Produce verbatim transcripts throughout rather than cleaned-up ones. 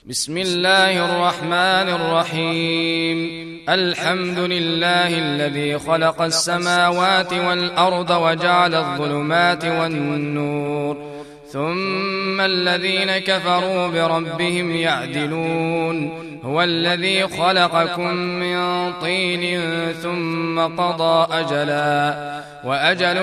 بسم الله الرحمن الرحيم. الحمد لله الذي خلق السماوات والأرض وجعل الظلمات والنور، ثم الذين كفروا بربهم يعدلون. هو الذي خلقكم من طين ثم قضى أجلا، وأجل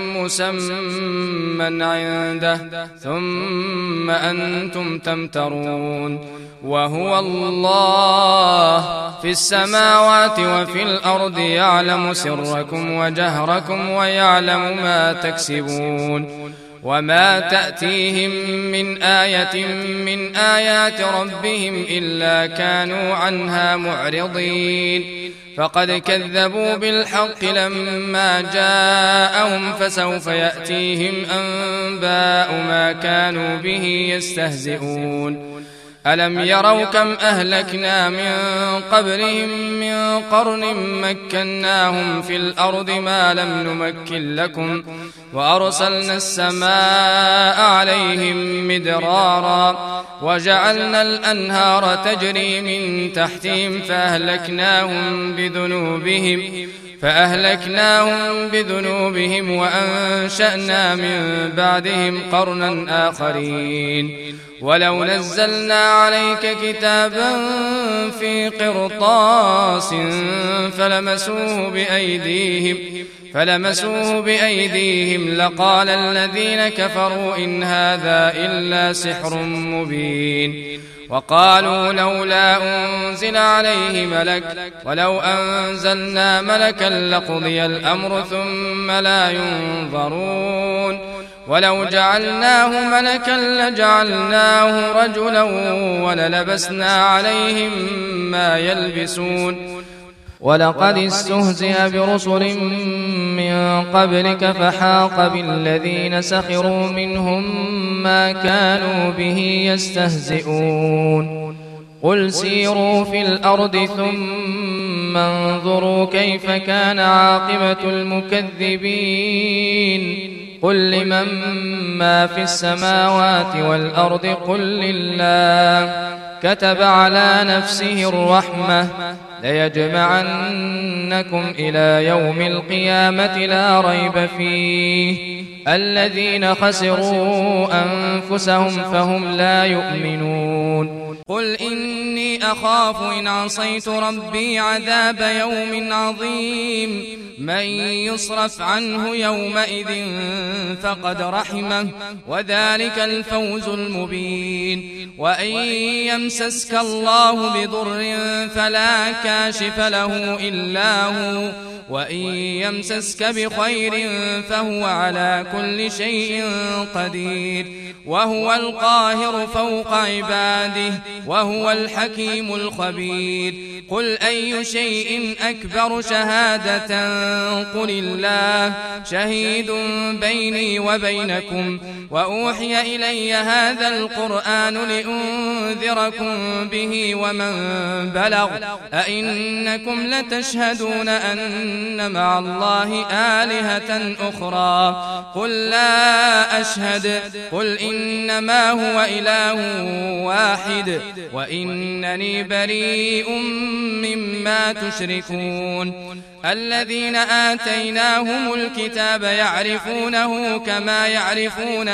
مسمى عنده، ثم أنتم تمترون. وهو الله في السماوات وفي الأرض، يعلم سركم وجهركم ويعلم ما تكسبون. وما تأتيهم من آية من آيات ربهم إلا كانوا عنها معرضين. فقد كذبوا بالحق لما جاءهم، فسوف يأتيهم أنباء ما كانوا به يستهزئون. ألم يروا كم أهلكنا من قبلهم من قرن مكناهم في الأرض ما لم نمكن لكم، وأرسلنا السماء عليهم مدرارا، وجعلنا الأنهار تجري من تحتهم فأهلكناهم بذنوبهم فأهلكناهم بذنوبهم وأنشأنا من بعدهم قرنا آخرين. ولو نزلنا عليك كتابا في قرطاس فلمسوه بأيديهم فلمسوه بأيديهم لقال الذين كفروا إن هذا إلا سحر مبين. وقالوا لولا أنزل عليه ملك، ولو أنزلنا ملكا لقضي الأمر ثم لا ينظرون. ولو جعلناه ملكا لجعلناه رجلا وللبسنا عليهم ما يلبسون. ولقد استهزئ برسل من قبلك فحاق بالذين سخروا منهم ما كانوا به يستهزئون. قل سيروا في الأرض ثم انظروا كيف كان عاقبة المكذبين. قل لمن ما في السماوات والأرض قل لله. كتب على نفسه الرحمة ليجمعنكم إلى يوم القيامة لا ريب فيه. الذين خسروا أنفسهم فهم لا يؤمنون. قل إني أخاف إن عصيت ربي عذاب يوم عظيم. من يصرف عنه يومئذ فقد رحمه، وذلك الفوز المبين. وإن يمسسك الله بضر فلا كاشف له إلا هو، وإن يمسسك بخير فهو على كل شيء قدير. وهو القاهر فوق عباده، وهو الحكيم الخبير. قل أي شيء أكبر شهادة؟ قل الله شهيد بيني وبينكم. وأوحي إلي هذا القرآن لأنذركم به ومن بلغ. أئنكم لتشهدون أن مع الله آلهة أخرى؟ قل لا أشهد. قل إنما هو إله واحد، وإنني بريء مما تشركون. الذين آتيناهم الكتاب يعرفونه كما يعرفون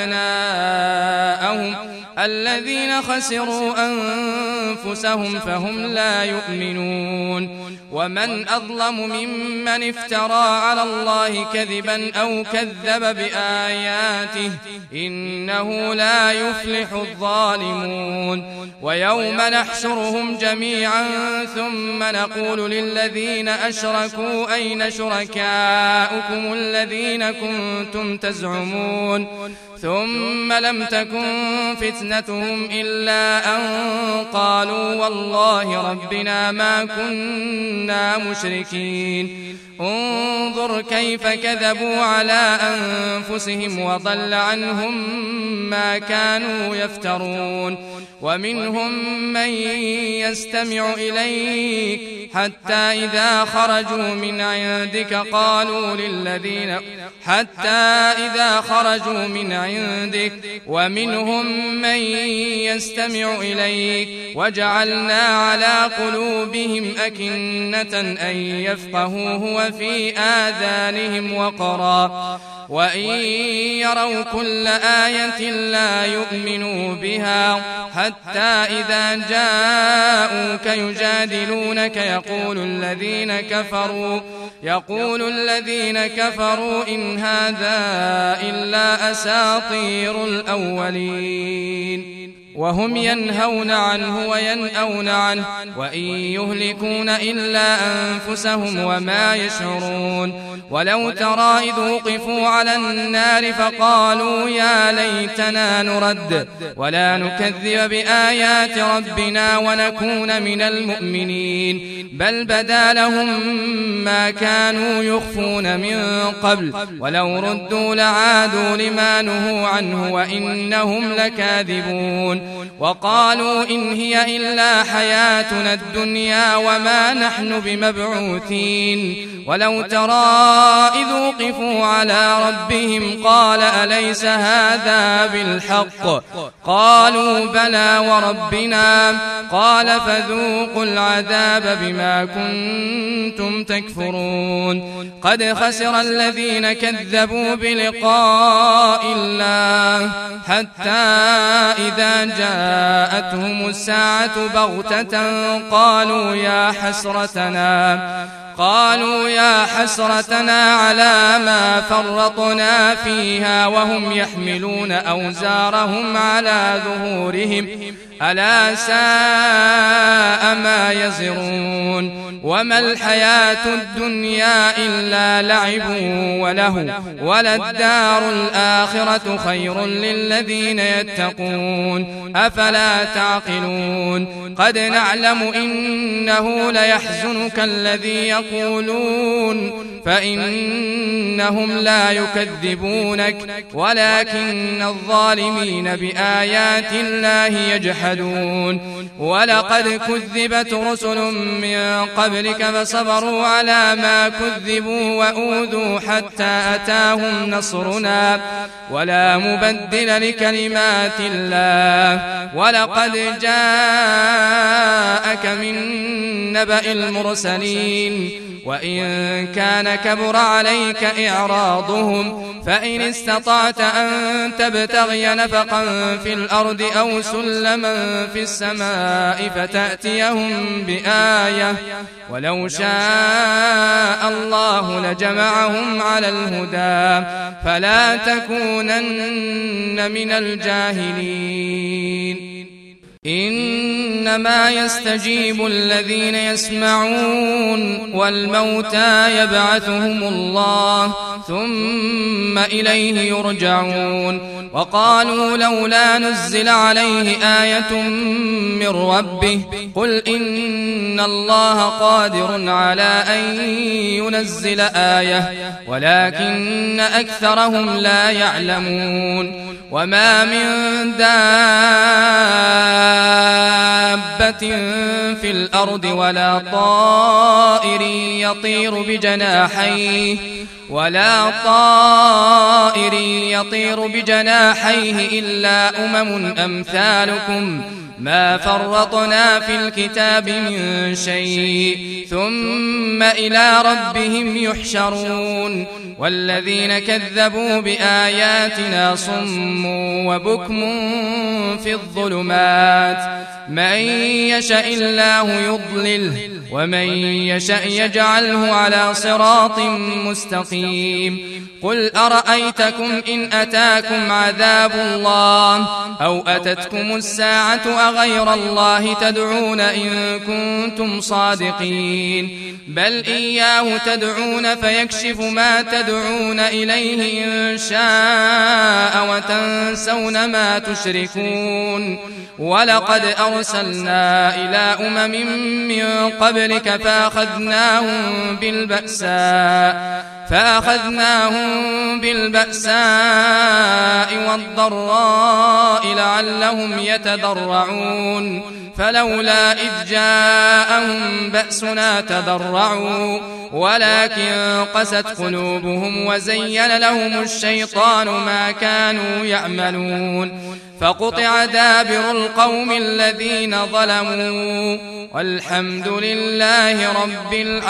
أبناءهم. الذين خسروا أنفسهم فهم لا يؤمنون. ومن أظلم ممن افترى على الله كذبا أو كذب بآياته، إنه لا يفلح الظالمون. ويوم نحشرهم جميعا ثم نقول للذين أشركوا أين شركاؤكم الذين كنتم تزعمون؟ ثم لم تكن فتنتهم إلا أن قالوا والله ربنا ما كنا مشركين. انظر كيف كذبوا على أنفسهم وضل عنهم ما كانوا يفترون. ومنهم من يستمع إليك حتى إذا خرجوا من عندك قالوا للذين حتى إذا خرجوا من عندك ومنهم من يستمع إليك وجعلنا على قلوبهم أكنة أن يفقهوه وفي آذانهم وقرا وإن يروا كل آية لا يؤمنوا بها حتى إذا جاءوك يجادلونك يقول الذين كفروا يقول الذين كفروا إن هذا إلا أساطير الأولين وهم ينهون عنه وينأون عنه وإن يهلكون إلا أنفسهم وما يشعرون ولو ترى إذ وقفوا على النار فقالوا يا ليتنا نرد ولا نكذب بآيات ربنا ونكون من المؤمنين بل بدا لهم ما كانوا يخفون من قبل ولو ردوا لعادوا لما نهوا عنه وإنهم لكاذبون وقالوا إن هي إلا حياتنا الدنيا وما نحن بمبعوثين ولو ترى إذ وقفوا على ربهم قال أليس هذا بالحق قالوا بلى وربنا قال فذوقوا العذاب بما كنتم تكفرون قد خسر الذين كذبوا بلقاء الله حتى إذا جاءتهم الساعة بغتة قالوا يا حسرتنا قالوا يا حسرتنا على ما فرطنا فيها وهم يحملون أوزارهم على ظهورهم ألا ساء ما يزرون وما الحياة الدنيا إلا لعب وله وللدار الآخرة خير للذين يتقون أفلا تعقلون قد نعلم إنه ليحزنك الذي يقولون فإنهم لا يكذبونك ولكن الظالمين بآيات الله يجحدون ولقد كذبت رسل من قبلك فصبروا على ما كذبوا وأوذوا حتى أتاهم نصرنا ولا مبدل لكلمات الله ولقد جاءك من نبأ المرسلين وإن كان كبر عليك إعراضهم فإن استطعت أن تبتغي نفقا في الأرض أو سلما في السماء فتأتيهم بآية ولو شاء الله لجمعهم على الهدى فلا تكونن من الجاهلين إنما يستجيب الذين يسمعون والموتى يبعثهم الله ثم إليه يرجعون وقالوا لولا نزل عليه آية من ربه قل إن الله قادر على أن ينزل آية ولكن أكثرهم لا يعلمون وما من دابة في الأرض ولا طائر يطير بجناحيه ولا طائر يطير بجناحيه إلا أمم أمثالكم ما فرطنا في الكتاب من شيء ثم إلى ربهم يحشرون والذين كذبوا بآياتنا صم وبكم في الظلمات من يشاء الله يضلله ومن يشاء يجعله على صراط مستقيم قل أرأيتكم إن أتاكم عذاب الله أو أتتكم الساعة أغير الله تدعون إن كنتم صادقين بل إياه تدعون فيكشف ما تدعون إليه إن شاء وتنسون ما تشركون ولقد أرسلنا إلى أمم من قبلك فأخذناهم بالبأساء فأخذناهم بالبأساء والضراء لعلهم يتضرعون فلولا إذ جاءهم بأسنا تضرعوا ولكن قست قلوبهم وزين لهم الشيطان ما كانوا يعملون فقطع دابر القوم الذين ظلموا والحمد لله رب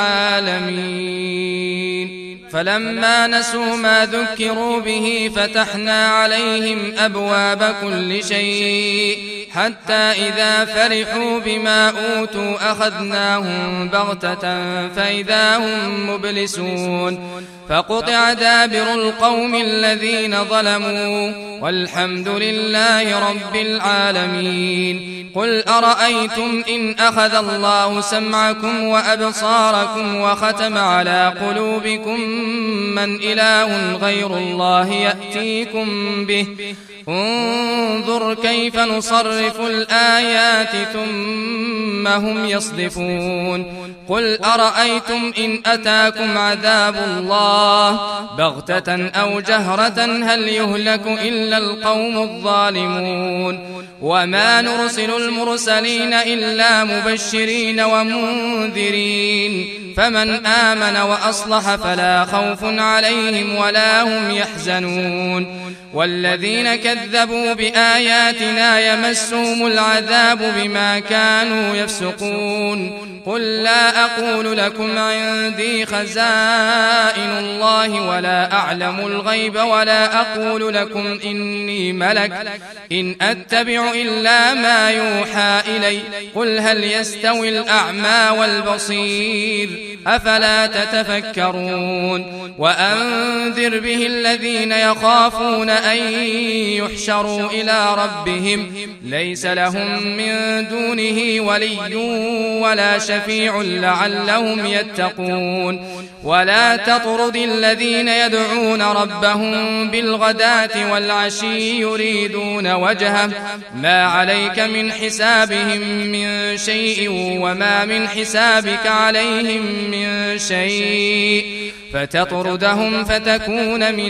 العالمين. فلما نسوا ما ذكروا به فتحنا عليهم أبواب كل شيء حتى إذا فرحوا بما أوتوا أخذناهم بغتة فإذا هم مبلسون فقطع دابر القوم الذين ظلموا والحمد لله رب العالمين. قل أرأيتم إن أخذ الله سمعكم وأبصاركم وختم على قلوبكم من إله غير الله يأتيكم به انظر كيف نصرف الآيات ثم هم يصدفون. قل أرأيتم إن أتاكم عذاب الله بغتة أو جهرة هل يهلك إلا القوم الظالمون. وما نرسل المرسلين إلا مبشرين ومنذرين فمن آمن وأصلح فلا خوف عليهم ولا هم يحزنون. والذين كذبوا بآياتنا يمسهم العذاب بما كانوا يفسقون. قل لا أقول لكم عندي خزائن الله ولا أعلم الغيب ولا أقول لكم إني ملك إن أتبع إلا ما يوحى إلي قل هل يستوي الأعمى والبصير أفلا تتفكرون. وأنذر به الذين يخافون أن يحشروا إلى ربهم ليس لهم من دونه ولي ولا شفيع لعلهم يتقون. ولا تطرد الذين يدعون ربهم بالغداة والعشي يريدون وجهه ما عليك من حسابهم من شيء وما من حسابك عليهم من شيء فتطردهم فتكون من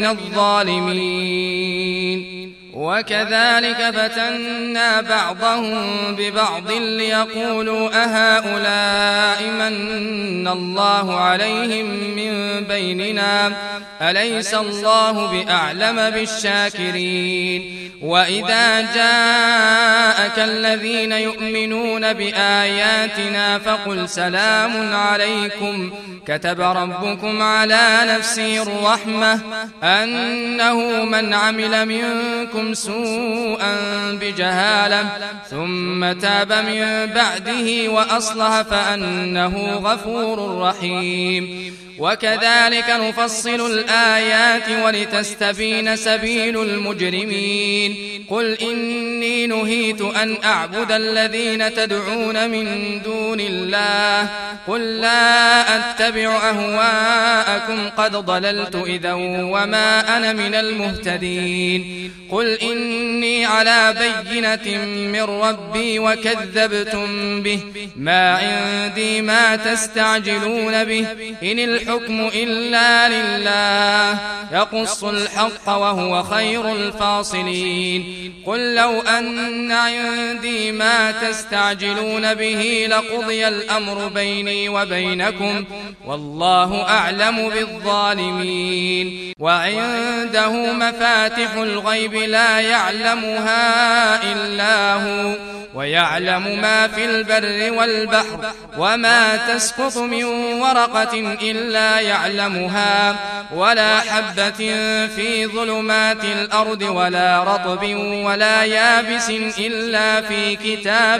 الظالمين. وكذلك فتنا بعضهم ببعض ليقولوا أهؤلاء من الله عليهم من بيننا أليس الله بأعلم بالشاكرين. وإذا جاءك الذين يؤمنون بآياتنا فقل سلام عليكم كتب ربكم على نفسه الرحمة أنه من عمل منكم سوءا بجهالة ثم تاب من بعده وأصلح فأنه غفور رحيم. وكذلك نفصل الآيات ولتستبين سبيل المجرمين. قل إني نهيت أن أعبد الذين تدعون من دون الله قل لا أتبع أهواءكم قد ضللت إذا وما أنا من المهتدين. قل إني على بينة من ربي وكذبتم به ما عندي ما تستعجلون به إن الحكم إلا لله يقص الحق وهو خير الفاصلين. قل لو أن عندي ما تستعجلون به لقضي الأمر بيني وبينكم والله أعلم بالظالمين. وعنده مفاتح الغيب لا يعلمها إلا هو ويعلم ما في البر والبحر وما تسقط من ورقة إلا يعلمها ولا حبة في ظلمات الأرض ولا رطب ولا يابس إلا في كتاب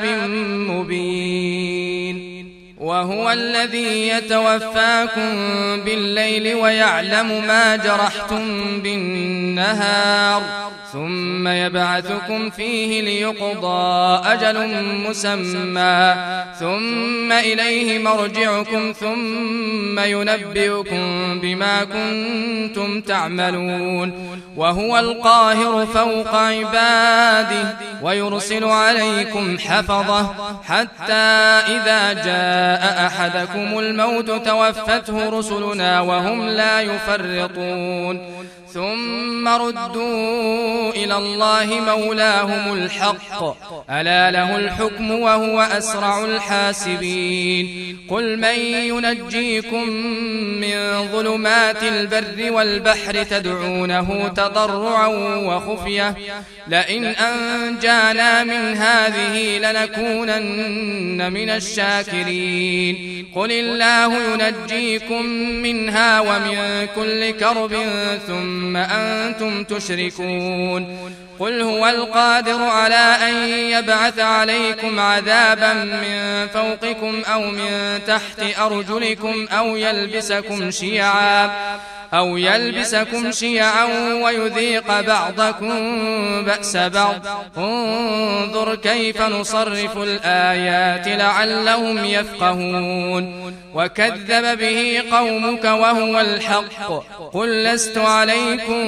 مبين. وهو الذي يتوفاكم بالليل ويعلم ما جرحتم بالنهار ثم يبعثكم فيه ليقضى أجل مسمى ثم إليه مرجعكم ثم ينبئكم بما كنتم تعملون. وهو القاهر فوق عباده ويرسل عليكم حفظة حتى إذا جاء أحدكم الموت توفته رسلنا وهم لا يفرطون ثم ردوا إلى الله مولاهم الحق ألا له الحكم وهو أسرع الحاسبين قل من ينجيكم من ظلمات البر والبحر تدعونه تضرعا وخفية لئن أنجانا من هذه لنكونن من الشاكرين قل الله ينجيكم منها ومن كل كرب ثم أنتم تشركون قل هو القادر على أن يبعث عليكم عذابا من فوقكم أو من تحت أرجلكم أو يلبسكم شيعا أو يلبسكم شيعا ويذيق بعضكم بأس بعض انظر كيف نصرف الآيات لعلهم يفقهون وكذب به قومك وهو الحق قل لست عليكم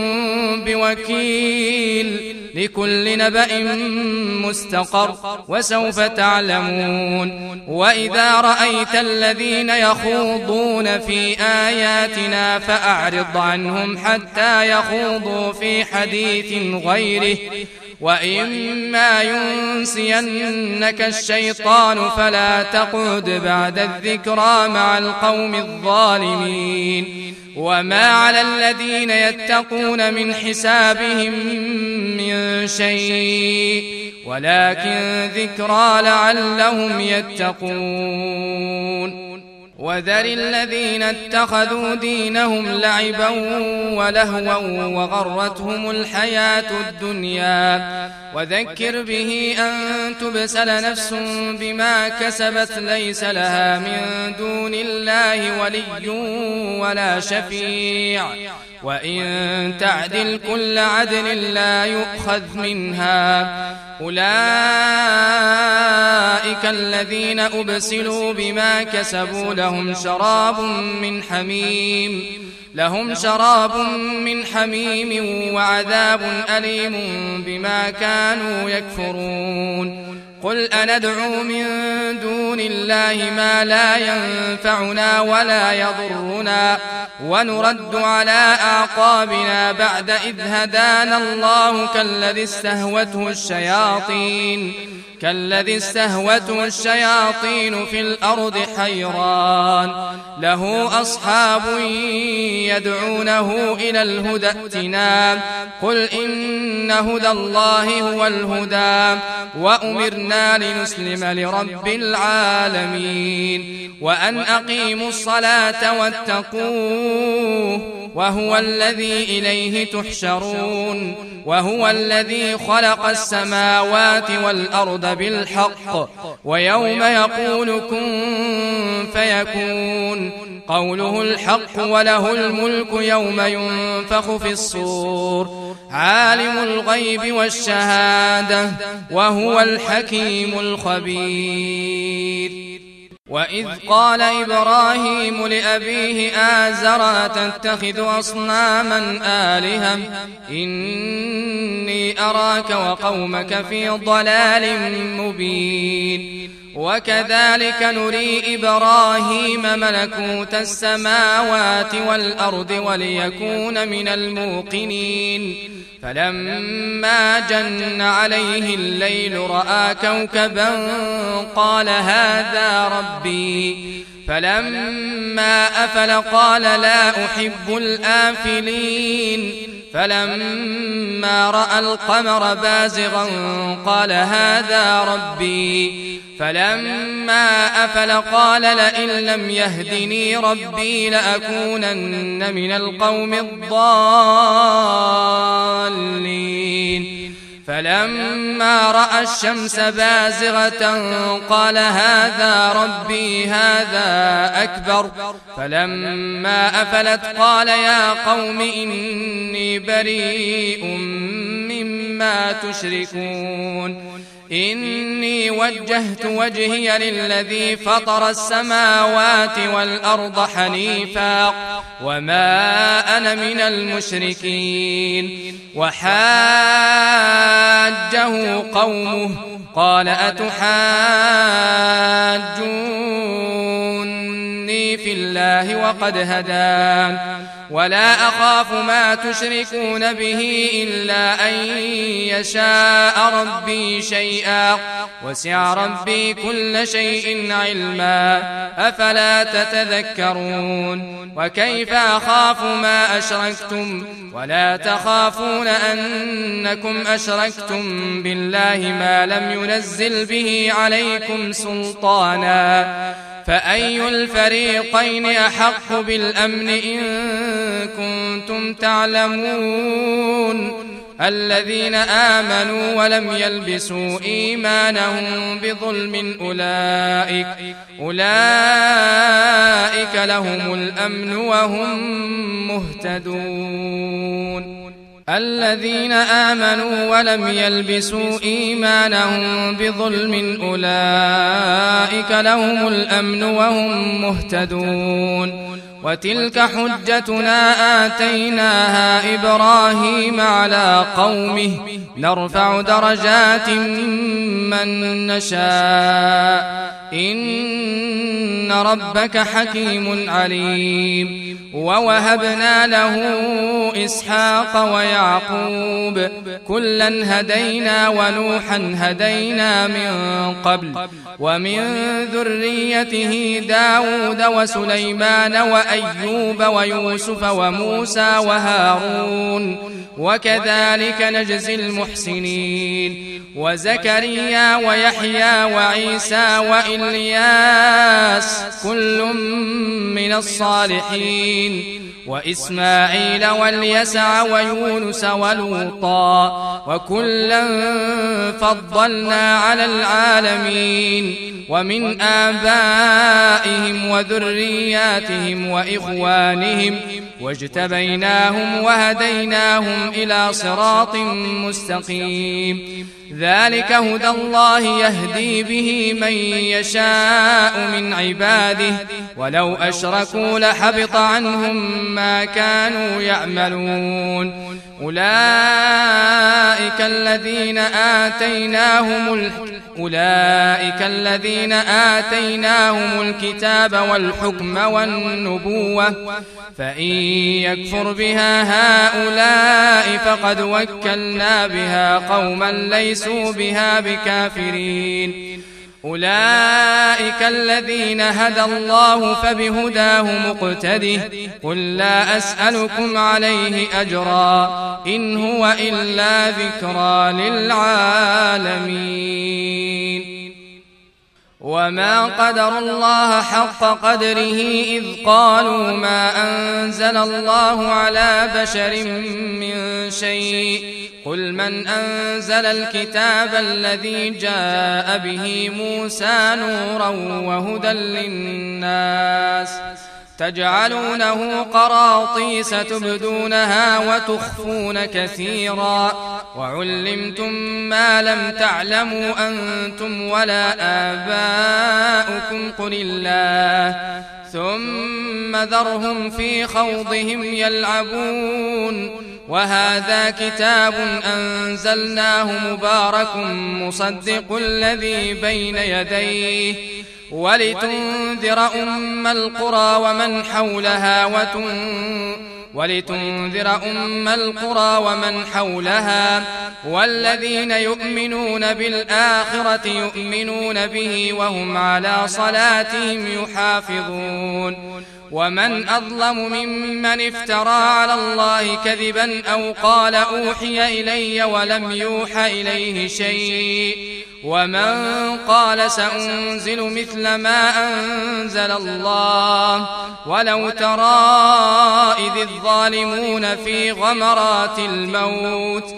بوكيل لكل نبأ مستقر وسوف تعلمون وإذا رأيت الذين يخوضون في آياتنا فأعرض عنهم حتى يخوضوا في حديث غيره وإما ينسينك الشيطان فلا تقعد بعد الذكرى مع القوم الظالمين وما على الذين يتقون من حسابهم من شيء ولكن ذكرى لعلهم يتقون وذر الذين اتخذوا دينهم لعبا ولهوا وغرتهم الحياة الدنيا وذكر به أن تبسل نفس بما كسبت ليس لها من دون الله ولي ولا شفيع وإن تعدل كل عدل لا يؤخذ منها أولئك الذين أبسلوا بما كسبوا لهم شراب من حميم لهم شراب من حميم وعذاب أليم بما كانوا يكفرون قل أندعو من دون الله ما لا ينفعنا ولا يضرنا ونرد على أعقابنا بعد إذ هدانا الله كالذي استهوته الشياطين كالذي استهوته الشياطين في الأرض حيران له أصحاب يدعونه إلى الهدى ائتنا قل إن هدى الله هو الهدى وأمرنا لنسلم لرب العالمين وأن أقيموا الصلاة واتقوه وهو الذي إليه تحشرون وهو الذي خلق السماوات والأرض بالحق ويوم يقول كن فيكون قوله الحق وله الملك يوم ينفخ في الصور عالم الغيب والشهادة وهو الحكيم الخبير وإذ قال إبراهيم لأبيه آزر أتتخذ أصناما آلهة إني أراك وقومك في ضلال مبين وكذلك نري إبراهيم ملكوت السماوات والأرض وليكون من الموقنين فلما جن عليه الليل رأى كوكبا قال هذا ربي فلما أفل قال لا أحب الآفلين فلما رأى القمر بازغا قال هذا ربي فلما أفل قال لئن لم يهدني ربي لأكونن من القوم الضالين فلما رأى الشمس بازغة قال هذا ربي هذا أكبر فلما أفلت قال يا قوم إني بريء مما تشركون إني وجهت وجهي للذي فطر السماوات والأرض حنيفا وما أنا من المشركين وحاجه قومه قال أتحاجوني في الله وقد هدان ولا أخاف ما تشركون به إلا أن يشاء ربي شيئا وسع ربي كل شيء علما أفلا تتذكرون وكيف أخاف ما أشركتم ولا تخافون أنكم أشركتم بالله ما لم ينزل به عليكم سلطانا فأي الفريقين أحق بالأمن إن كنتم تعلمون الذين آمنوا ولم يلبسوا إيمانهم بظلم أولئك أولئك لهم الأمن وهم مهتدون الذين آمنوا ولم يلبسوا إيمانهم بظلم أولئك لهم الأمن وهم مهتدون وتلك حجتنا آتيناها إبراهيم على قومه نرفع درجات من نشاء إن ربك حكيم عليم ووهبنا له إسحاق ويعقوب كلا هدينا ونوحا هدينا من قبل ومن ذريته داود وسليمان وأيوب ويوسف وموسى وهارون وكذلك نجزي المحسنين وزكريا ويحيى وعيسى وإلياس كل من الصالحين وإسماعيل واليسع ويونس ولوطا وكلا فضلنا على العالمين ومن آبائهم وذرياتهم وإخوانهم واجتبيناهم وهديناهم إلى صراط مستقيم ذلك هدى الله يهدي به من يشاء من عباده ولو أشركوا لحبط عنهم ما كانوا يعملون أولئك الذين آتيناهم ال... أولئك الذين آتيناهم الكتاب والحكم والنبوة فإن يكفر بها هؤلاء فقد وكلنا بها قوما ليسوا بها بكافرين أولئك الذين هدى الله فبهداه مقتده قل لا أسألكم عليه أجرا إن هو إلا ذكرى للعالمين وما قدر الله حق قدره إذ قالوا ما أنزل الله على بشر من شيء قل من أنزل الكتاب الذي جاء به موسى نورا وهدى للناس تجعلونه قراطيس تبدونها وتخفون كثيرا وعلمتم ما لم تعلموا أنتم ولا آباؤكم قل الله ثم ذرهم في خوضهم يلعبون وهذا كتاب أنزلناه مبارك مصدق الذي بين يديه ولتنذر أم القرى ومن حولها وتن ولتنذر أم القرى ومن حولها والذين يؤمنون بالآخرة يؤمنون به وهم على صلاتهم يحافظون ومن أظلم ممن افترى على الله كذبا أو قال أوحي إلي ولم يوحى إليه شيء ومن قال سأنزل مثل ما أنزل الله ولو ترى إذ الظالمون في غمرات الموت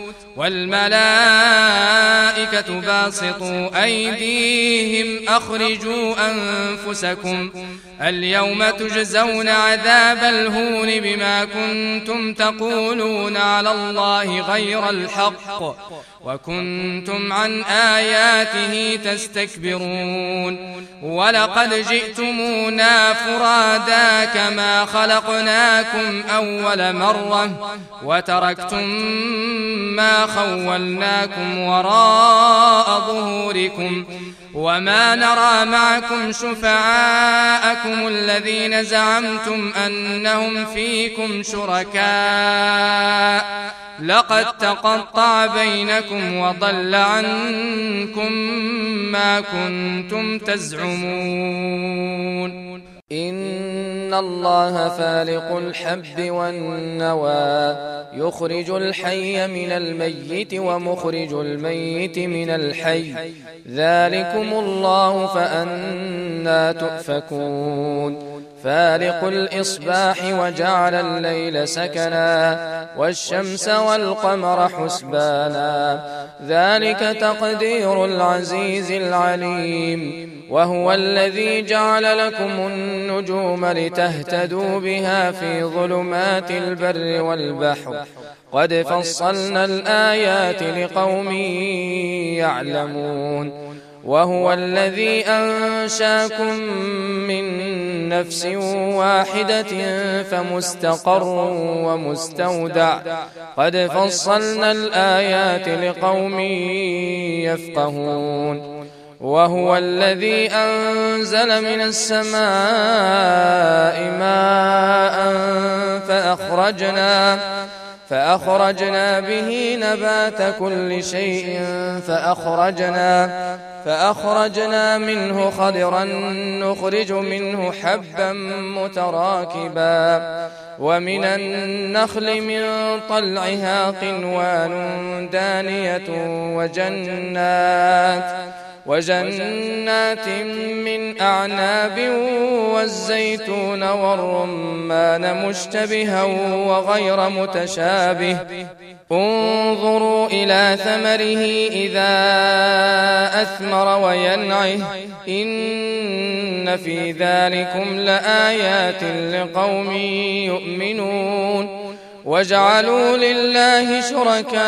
والملائكة باسطوا أيديهم أخرجوا أنفسكم اليوم تجزون عذاب الهون بما كنتم تقولون على الله غير الحق وكنتم عن آياته تستكبرون ولقد جئتمونا فرادا كما خلقناكم أول مرة وتركتم ما خولناكم وراء ظهوركم وما نرى معكم شفعاءكم الذين زعمتم أنهم فيكم شركاء لقد تقطع بينكم وضل عنكم ما كنتم تزعمون. إن الله فالق الحب والنوى يخرج الحي من الميت ومخرج الميت من الحي ذلكم الله فأنى تؤفكون. فالق الإصباح وجعل الليل سكنا والشمس والقمر حسبانا ذلك تقدير العزيز العليم. وهو الذي جعل لكم النجوم لتهتدوا بها في ظلمات البر والبحر قد فصلنا الآيات لقوم يعلمون. وهو الذي أنشاكم من نفس واحدة فمستقر ومستودع قد فصلنا الآيات لقوم يفقهون. وهو الذي أنزل من السماء ماء فأخرجنا فأخرجنا به نبات كل شيء فأخرجنا فأخرجنا منه خضرا نخرج منه حبا متراكبا ومن النخل من طلعها قنوان دانية وجنات وجنات من أعناب والزيتون والرمان مشتبها وغير متشابه انظروا إلى ثمره إذا أثمر وينعه إن في ذلكم لآيات لقوم يؤمنون. وجعلوا لله شركاء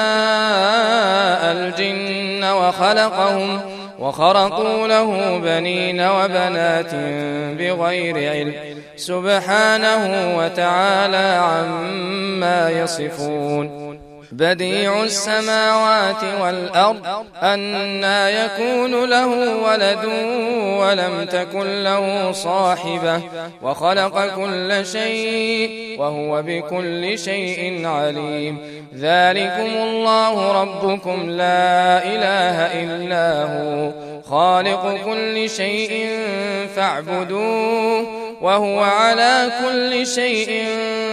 الجن وخلقهم وخرقوا له بنين وبنات بغير علم سبحانه وتعالى عما يصفون. بديع السماوات والأرض أنى يكون له ولد ولم تكن له صاحبة وخلق كل شيء وهو بكل شيء عليم. ذلكم الله ربكم لا إله إلا هو خالق كل شيء فاعبدوه وهو على كل شيء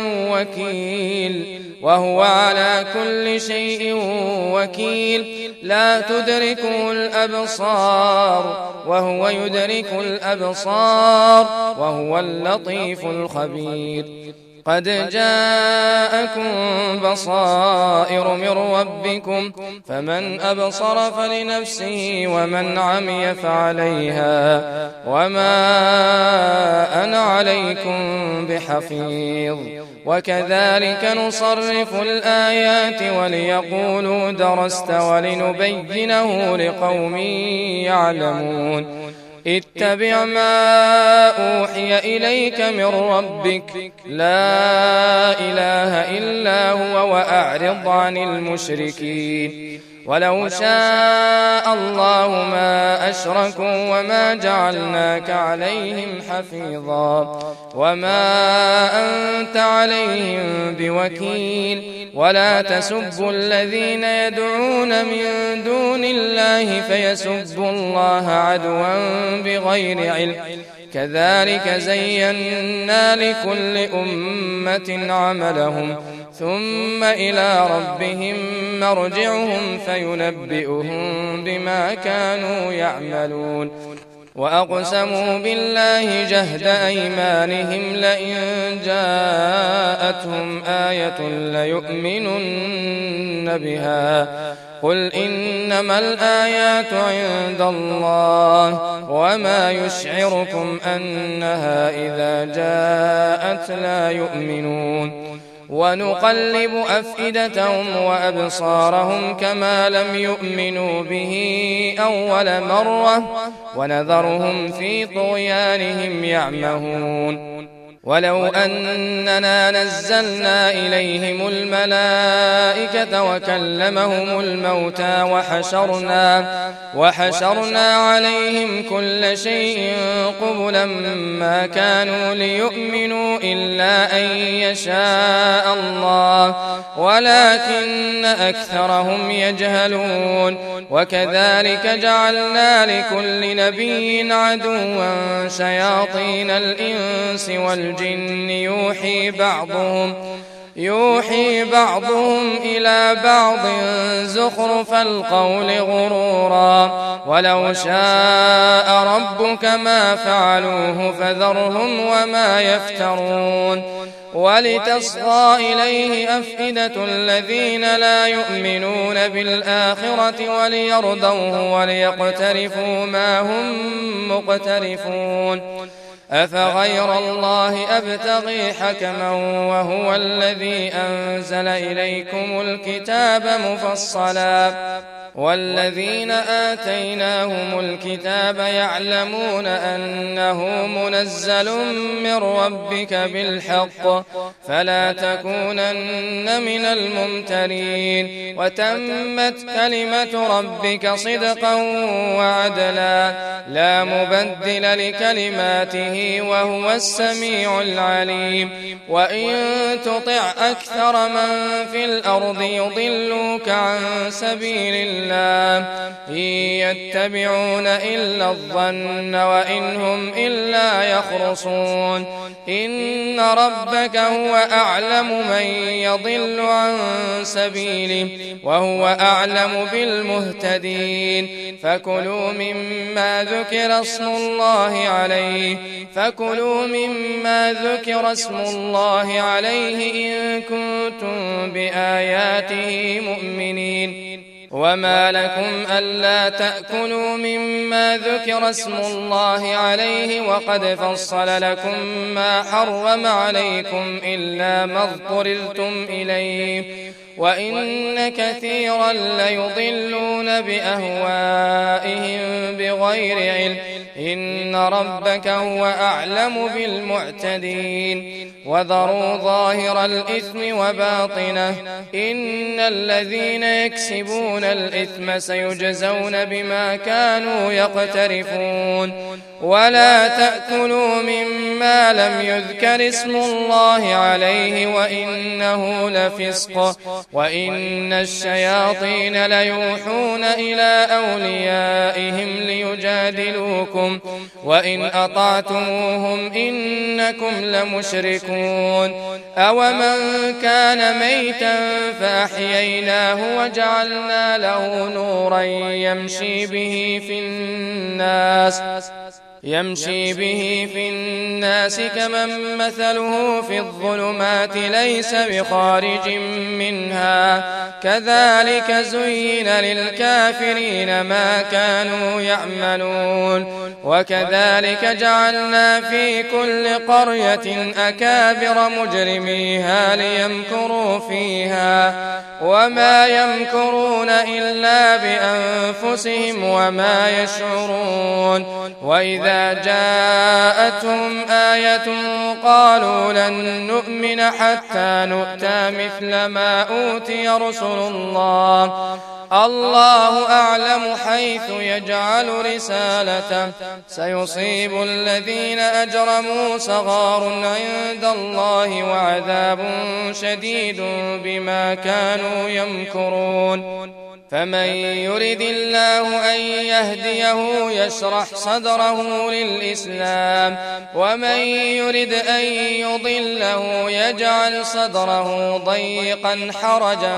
وكيل وهو على كل شيء وكيل لا تدركه الأبصار وهو يدرك الأبصار وهو اللطيف الخبير. قد جاءكم بصائر من ربكم فمن أبصر فلنفسه ومن عمي فعليها وما أنا عليكم بحفيظ. وكذلك نصرف الآيات وليقولوا درست ولنبينه لقوم يعلمون. اتبع ما أوحي إليك من ربك لا إله إلا هو وأعرض عن المشركين. ولو شاء الله ما أشركوا وما جعلناك عليهم حفيظا وما أنت عليهم بوكيل. ولا تسبوا الذين يدعون من دون الله فيسبوا الله عدوا بغير علم كذلك زينا لكل أمة عملهم ثم إلى ربهم مرجعهم فينبئهم بما كانوا يعملون. وأقسموا بالله جهد أيمانهم لئن جاءتهم آية ليؤمنن بها قل إنما الآيات عند الله وما يشعركم أنها إذا جاءت لا يؤمنون. ونقلب أفئدتهم وأبصارهم كما لم يؤمنوا به أول مرة ونذرهم في طغيانهم يعمهون. ولو أننا نزلنا إليهم الملائكة وكلمهم الموتى وحشرنا, وحشرنا عليهم كل شيء قبلا ما كانوا ليؤمنوا إلا أن يشاء الله ولكن أكثرهم يجهلون. وكذلك جعلنا لكل نبي عدوا شياطين الإنس والجن يوحي بعضهم يوحي بعضهم إلى بعض زخرف القول غرورا ولو شاء ربك ما فعلوه فذرهم وما يفترون. ولتصغى إليه أفئدة الذين لا يؤمنون بالآخرة وليرضوه وليقترفوا ما هم مقترفون. أفغير الله أبتغي حكما وهو الذي أنزل إليكم الكتاب مفصلا والذين آتيناهم الكتاب يعلمون أنه منزل من ربك بالحق فلا تكونن من الممترين. وتمت كلمة ربك صدقا وعدلا لا مبدل لكلماته وهو السميع العليم. وإن تطع أكثر من في الأرض يضلوك عن سبيل الله إن يتبعون إلا الظن وإن هم إلا يخرصون. إن ربك هو أعلم من يضل عن سبيله وهو أعلم بالمهتدين. فكلوا مما ذكر اسم الله عليه فكلوا مما ذكر اسم الله عليه إن كنتم بآياته مؤمنين. وما لكم ألا تأكلوا مما ذكر اسم الله عليه وقد فصل لكم ما حرم عليكم إلا ما اضطررتم إليه وإن كثيرا ليضلون بأهوائهم بغير علم إن ربك هو أعلم بالمعتدين. وذروا ظاهر الإثم وباطنه إن الذين يكسبون الإثم سيجزون بما كانوا يقترفون. ولا تأكلوا مما لم يذكر اسم الله عليه وإنه لفسق وإن الشياطين ليوحون إلى أوليائهم ليجادلوكم وإن أطعتموهم إنكم لمشركون. أومن كان ميتا فأحييناه وجعلنا له نورا يمشي به في الناس يمشي به في الناس كمن مثله في الظلمات ليس بخارج منها كذلك زين للكافرين ما كانوا يعملون. وكذلك جعلنا في كل قرية أكابر مجرميها ليمكروا فيها وما يمكرون إلا بأنفسهم وما يشعرون. وإذا جاءتهم آية قالوا لن نؤمن حتى نؤتى مثل ما أوتي رسل الله الله أعلم حيث يجعل رسالته سيصيب الذين أجرموا صغار عند الله وعذاب شديد بما كانوا يمكرون. فمن يرد الله أن يهديه يشرح صدره للإسلام ومن يرد أن يضله يجعل صدره ضيقا حرجا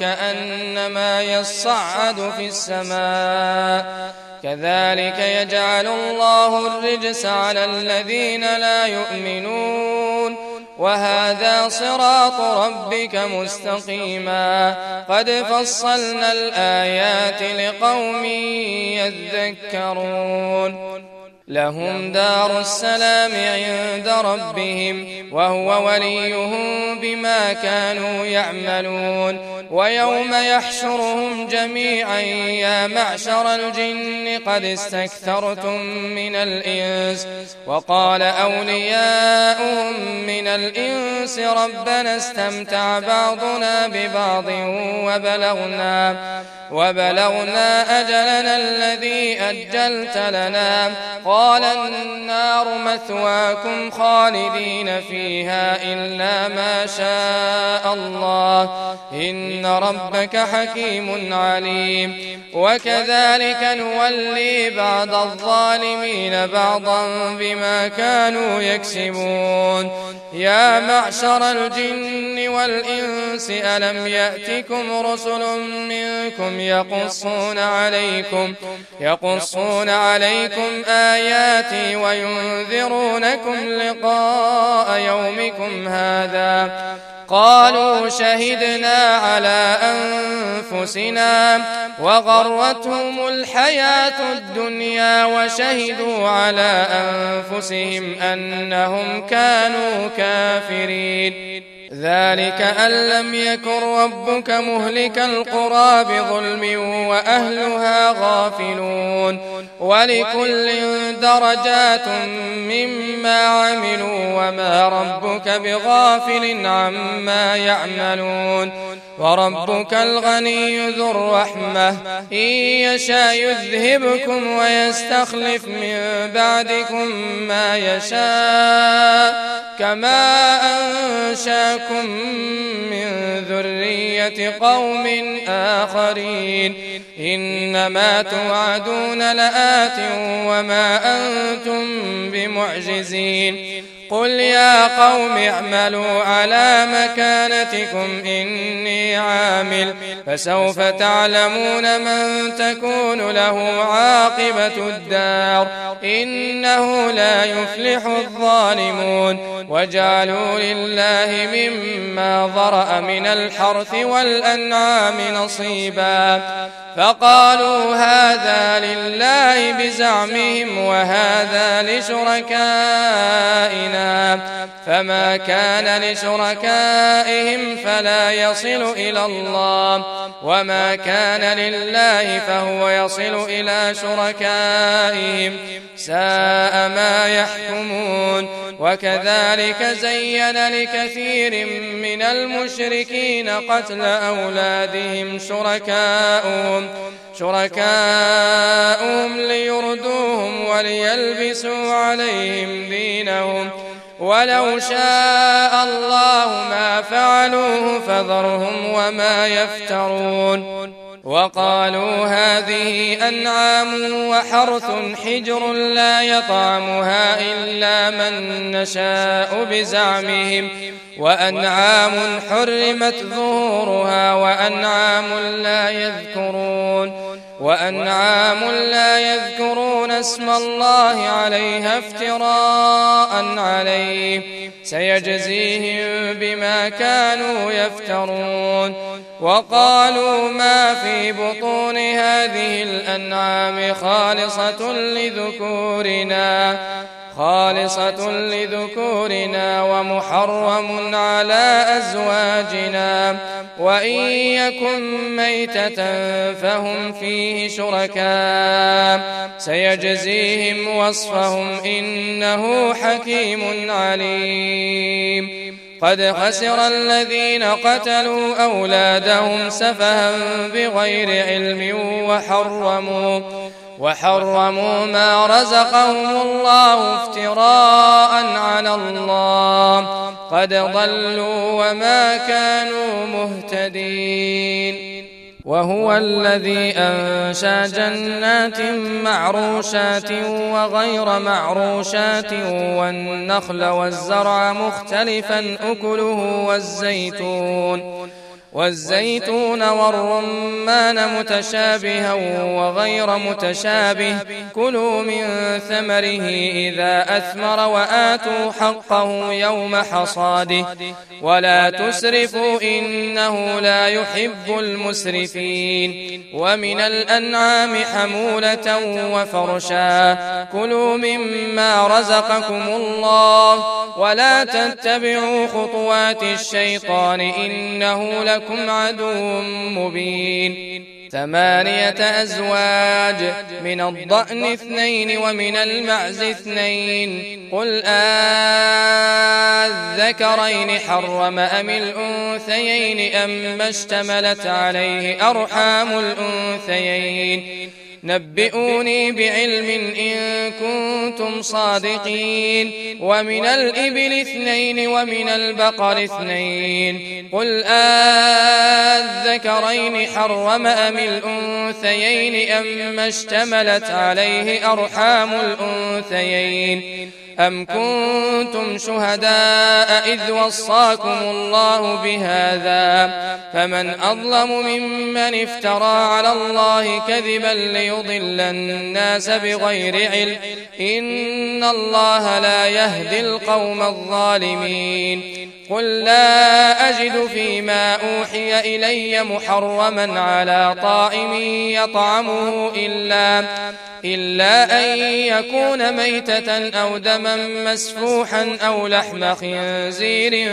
كأنما يصعد في السماء كذلك يجعل الله الرجس على الذين لا يؤمنون. وهذا صراط ربك مستقيما قد فصلنا الآيات لقوم يذكرون. لهم دار السلام عند ربهم وهو وليهم بما كانوا يعملون ويوم يحشرهم جميعا يا معشر الجن قد استكثرتم من الإنس وقال أولياؤهم من الإنس ربنا استمتع بعضنا ببعض وبلغنا وبلغنا أجلنا الذي أجلت لنا قال النار مثواكم خالدين فيها إلا ما شاء الله إن ربك حكيم عليم وكذلك نولي بعض الظالمين بعضا بما كانوا يكسبون يا معشر الجن والإنس ألم يأتكم رسل منكم يقصون عليكم يقصون عليكم آياتي وينذرونكم لقاء يومكم هذا قالوا شهدنا على أنفسنا وغرتهم الحياة الدنيا وشهدوا على أنفسهم أنهم كانوا كافرين ذلك أن لم يكن ربك مهلك القرى بظلم وأهلها غافلون ولكل درجات مما عملوا وما ربك بغافل عما يعملون وربك الغني ذو الرحمة إن يشاء يذهبكم ويستخلف من بعدكم ما يشاء كما أنشاكم من ذرية قوم آخرين إنما توعدون لآت وما أنتم بمعجزين قل يا قوم اعملوا على مكانتكم إني عامل فسوف تعلمون من تكون له عاقبة الدار إنه لا يفلح الظالمون وجعلوا لله مما ذرأ من الحرث والأنعام نصيبا فقالوا هذا لله بزعمهم وهذا لشركائنا فما كان لشركائهم فلا يصل إلى الله وما كان لله فهو يصل إلى شركائهم ساء ما يحكمون وكذلك زين لكثير من المشركين قتل أولادهم شركاؤهم شركاؤهم ليردوهم وليلبسوا عليهم دينهم ولو شاء الله ما فعلوه فذرهم وما يفترون وقالوا هذه أنعام وحرث حجر لا يطعمها إلا من نشاء بزعمهم وأنعام حرمت ظهورها وأنعام لا يذكرون وأنعام لا يذكرون اسم الله عليها افتراء عليه سيجزيهم بما كانوا يفترون وقالوا ما في بطون هذه الأنعام خالصة لذكورنا خالصة لذكورنا ومحرم على أزواجنا وإن يكن ميتة فهم فيه شركاء سيجزيهم وصفهم إنه حكيم عليم قد خسر الذين قتلوا أولادهم سفها بغير علم وحرموا وحرموا ما رزقهم الله افتراء على الله قد ضلوا وما كانوا مهتدين وهو الذي أنشأ جنات معروشات وغير معروشات والنخل والزرع مختلفا أكله والزيتون والزيتون والرمان متشابها وغير متشابه كلوا من ثمره إذا أثمر وآتوا حقه يوم حصاده ولا تسرفوا إنه لا يحب المسرفين ومن الأنعام حمولة وفرشا كلوا مما رزقكم الله ولا تتبعوا خطوات الشيطان إنه لكم عدو مبين ثمانية أزواج من الضأن اثنين ومن المعز اثنين قل آذكرين حرم أم الأنثيين أم اشتملت عليه أرحام الأنثيين نبئوني بعلم إن كنتم صادقين ومن الإبل اثنين ومن البقر اثنين قل آذكرين حرم أم الأنثيين أم اشتملت عليه أرحام الأنثيين أم كنتم شهداء إذ وصاكم الله بهذا فمن أظلم ممن افترى على الله كذبا ليضل الناس بغير علم إن الله لا يهدي القوم الظالمين قل لا أجد فيما أوحي إلي محرما على طائم يطعمه إلا إلا أن يكون ميتة أو دما مسفوحا أو لحم خنزير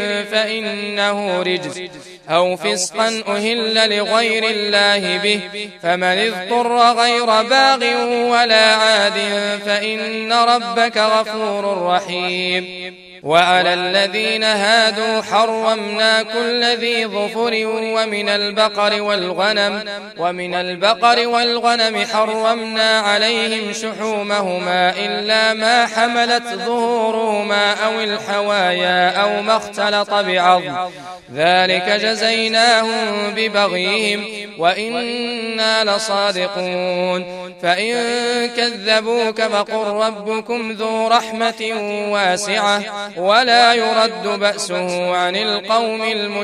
فإنه رجس أو فسقا أهل لغير الله به فمن اضطر غير باغ ولا عاد فإن ربك غفور رحيم وعلى الذين هادوا حرمنا كل ذي ظفر ومن البقر والغنم ومن البقر والغنم حرمنا عليهم شحومهما إلا ما حملت ظهورهما أو الحوايا أو ما اختلط بعظم ذلك جزيناهم ببغيهم وإنا لصادقون فإن كذبوك فقل ربكم ذو رحمة واسعة ولا يرد بأسه عن القوم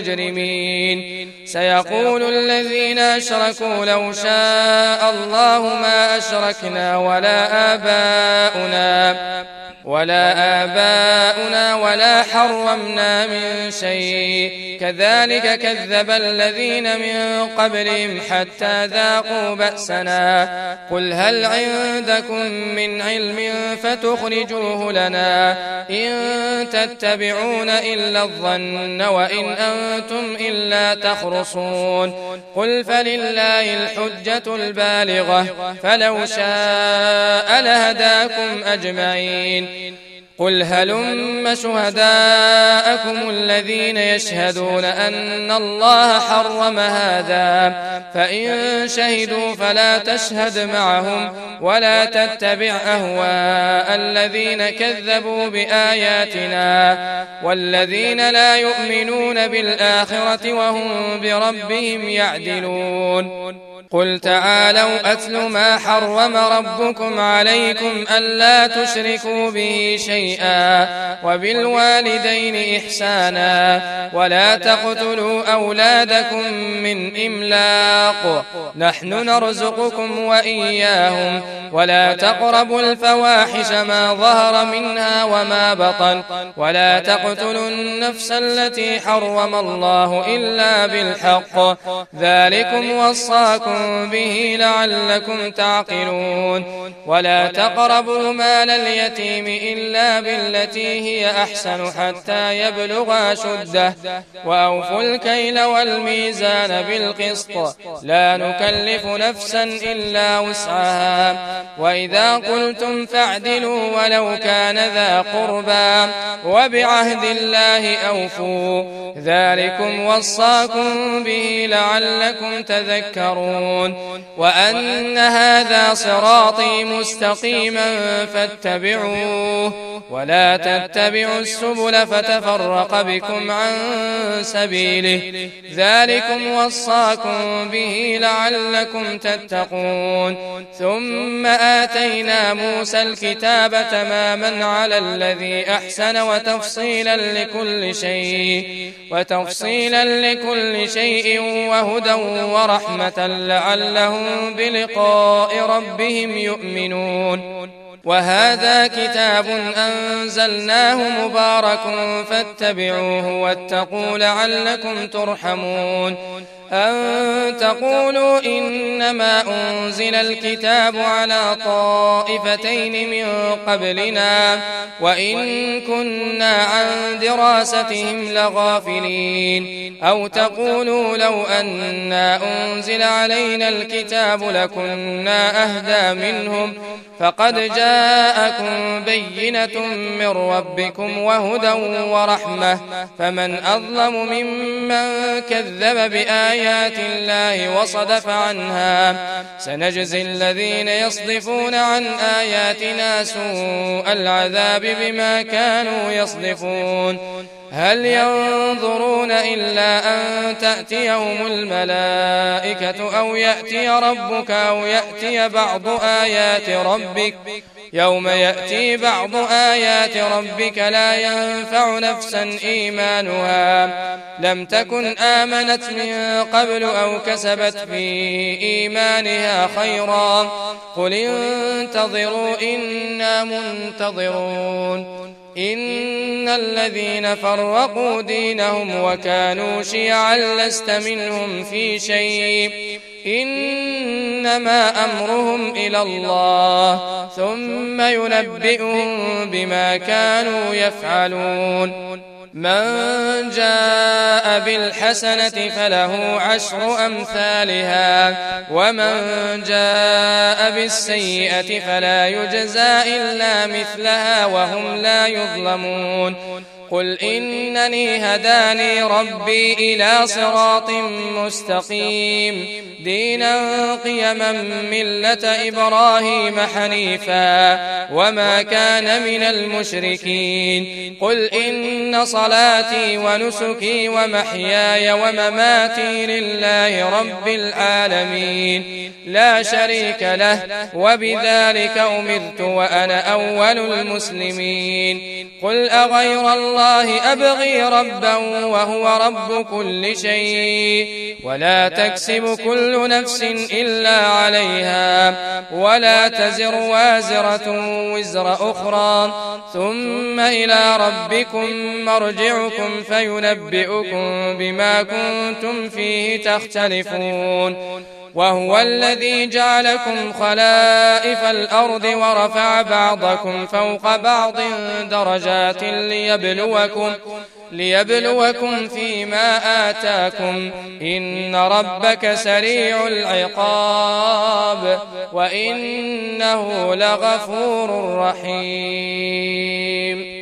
المجرمين سيقول الذين أشركوا لو شاء الله ما أشركنا ولا آباؤنا ولا آباؤنا ولا حرمنا من شيء كذلك كذب الذين من قبلهم حتى ذاقوا بأسنا قل هل عندكم من علم فتخرجوه لنا إن تتبعون إلا الظن وإن أنتم إلا تخرصون قل فلله الحجة البالغة فلو شاء لهداكم أجمعين قل هلم شهداءكم الذين يشهدون أن الله حرم هذا فإن شهدوا فلا تشهد معهم ولا تتبع أهواء الذين كذبوا بآياتنا والذين لا يؤمنون بالآخرة وهم بربهم يعدلون قل تعالوا أتل ما حرم ربكم عليكم ألا تشركوا به شيئا وبالوالدين إحسانا ولا تقتلوا أولادكم من إملاق نحن نرزقكم وإياهم ولا تقربوا الفواحش ما ظهر منها وما بطن ولا تقتلوا النفس التي حرم الله إلا بالحق ذلكم وصاكم به لعلكم تعقلون ولا تقربوا مال اليتيم إلا بالتي هي أحسن حتى يبلغ أشده وأوفوا الكيل والميزان بالقسط لا نكلف نفسا إلا وسعها وإذا قلتم فاعدلوا ولو كان ذا قربى وبعهد الله أوفوا ذلكم وصاكم به لعلكم تذكرون تتبعون وأن هذا صراطي مستقيما فاتبعوه ولا تتبعوا السبل فتفرق بكم عن سبيله ذلكم وصاكم به لعلكم تتقون ثم آتينا موسى الكتاب تماما على الذي أحسن وتفصيلا لكل شيء وتفصيلا لكل شيء وهدى ورحمة لعلهم بلقاء ربهم يؤمنون وهذا كتاب أنزلناه مبارك فاتبعوه واتقوا لعلكم ترحمون أن تقولوا إنما أنزل الكتاب على طائفتين من قبلنا وإن كنا عن دراستهم لغافلين أو تقولوا لو أنا أنزل علينا الكتاب لكنا أهدى منهم فقد جاءكم بينة من ربكم وهدى ورحمة فمن أظلم ممن كذب بآيات الله وصدف عنها سنجزي الذين يصدفون عن آياتنا سوء العذاب بما كانوا يصدفون هل ينظرون إلا أن تأتيهم الملائكة أو يأتي ربك أو يأتي بعض آيات ربك يوم يأتي بعض آيات ربك لا ينفع نفسا إيمانها لم تكن آمنت من قبل أو كسبت في إيمانها خيرا قل انتظروا إنا منتظرون إن الذين فرقوا دينهم وكانوا شيعا لست منهم في شيء إنما أمرهم إلى الله ثم ينبئهم بما كانوا يفعلون من جاء بالحسنة فله عشر أمثالها ومن جاء بالسيئة فلا يجزى إلا مثلها وهم لا يظلمون قل إنني هداني ربي إلى صراط مستقيم دينا قيما ملة إبراهيم حنيفا وما كان من المشركين قل إن صلاتي ونسكي ومحياي ومماتي لله رب العالمين لا شريك له وبذلك أمرت وأنا أول المسلمين قل أغير الله أبغي ربا وهو رب كل شيء ولا تكسب كل نفس إلا عليها ولا تزر وازرة وزر أخرى ثم إلى ربكم مرجعكم فينبئكم بما كنتم فيه تختلفون وهو الذي جعلكم خلائف الأرض ورفع بعضكم فوق بعض درجات ليبلوكم ليبلوكم فيما آتاكم إن ربك سريع العقاب وإنه لغفور رحيم